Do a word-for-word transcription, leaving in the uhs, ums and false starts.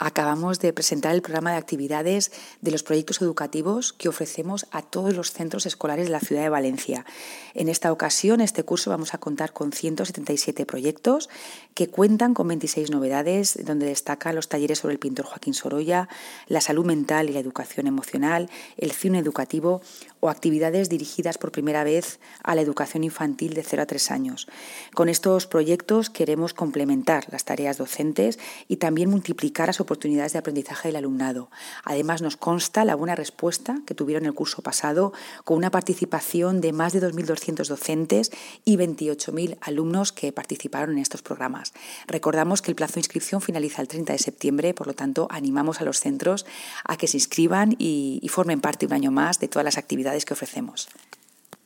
Acabamos de presentar el programa de actividades de los proyectos educativos que ofrecemos a todos los centros escolares de la ciudad de Valencia. En esta ocasión, este curso vamos a contar con ciento setenta y siete proyectos que cuentan con veintiséis novedades, donde destacan los talleres sobre el pintor Joaquín Sorolla, la salud mental y la educación emocional, el cine educativo o actividades dirigidas por primera vez a la educación infantil de cero a tres años. Con estos proyectos queremos complementar las tareas docentes y también multiplicar las oportunidades de aprendizaje del alumnado. Además, nos consta la buena respuesta que tuvieron el curso pasado, con una participación de más de dos mil doscientos docentes y veintiocho mil alumnos que participaron en estos programas. Recordamos que el plazo de inscripción finaliza el treinta de septiembre, por lo tanto, animamos a los centros a que se inscriban y, y formen parte un año más de todas las actividades que ofrecemos.